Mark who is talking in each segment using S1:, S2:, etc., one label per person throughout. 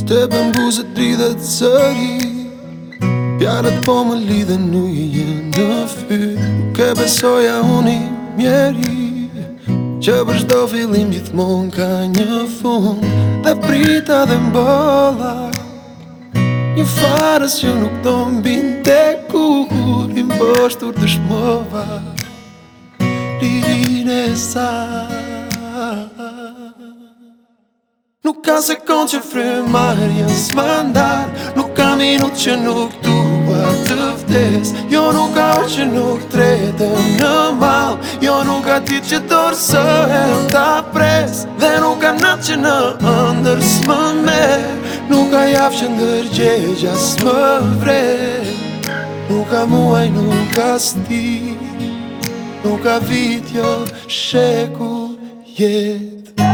S1: Te bën buzët dridhet zëri, fjalët po më lidhen uje në fyt. Nuk e besoja unë i mjeri, që për çdo fillim gjithmonë ka një fund. Dhe prita dhe mbolla një farës që nuk do mbinte kur i mboshtur dëshmova lirin e saj. Nuk ka sekond që frymarrjen s'mandar, nuk ka minut që nuk dua të vdes. Jo nuk ka orë që nuk tretëm në mal, jo nuk ka ditë që dorësohem ta pres. Dhe nuk ka natë që në ëndër s'më merr, nuk ka javë që ndërgjegja s'më vre. Nuk ka muaj, nuk ka sti, nuk ka vit, jo shekull jet.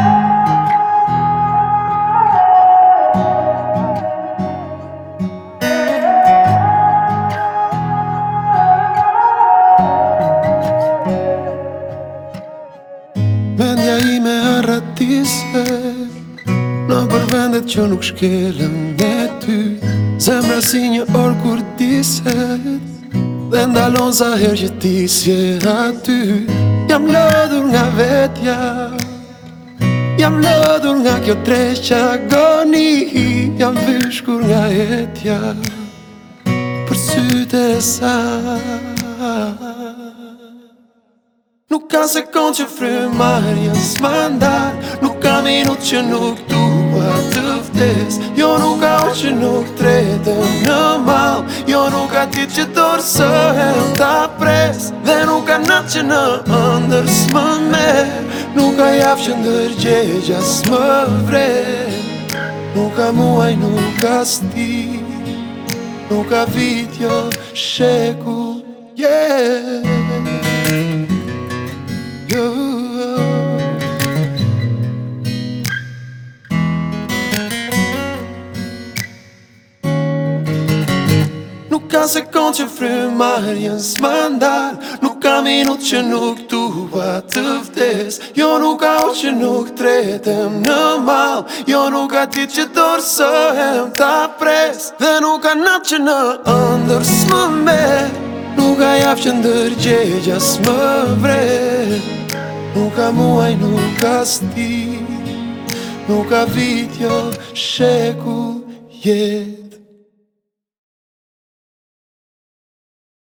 S1: Mendja ime arratise në për vendet që nuk shkelëm me ty. Zemra si një orë kur diset dhe ndalon sa her që ti s'je aty. Jam lodhur nga vetja, jam lodhur nga kjo treq agoni, jam vyshkur nga jetja për sytë e saj. Nuk ka sekond që frymarrjen s'mandar, nuk ka minut që nuk dua të vdes. Jo nuk ka orë që nuk tretëm në mal, jo nuk ka ditë që dorësohem ta pres. Dhe nuk ka natë që në ëndër s'më merr, nuk ka javë që ndërgjegja s'më vre. Nuk ka muaj, nuk ka sti, nuk ka vit, jo shekull jet. Nuk ka sekond që frymarrjen s'mandar, nuk ka minut që nuk dua të vdes. Jo nuk ka orë që nuk tretëm në mal, jo nuk ka ditë që dorësohem ta pres. Dhe nuk ka natë që në ëndër s'më merr, nuk ka javë që ndërgjegja s'më vre. Nuk ka muaj, nuk ka sti, nuk ka vit, jo shekull jet.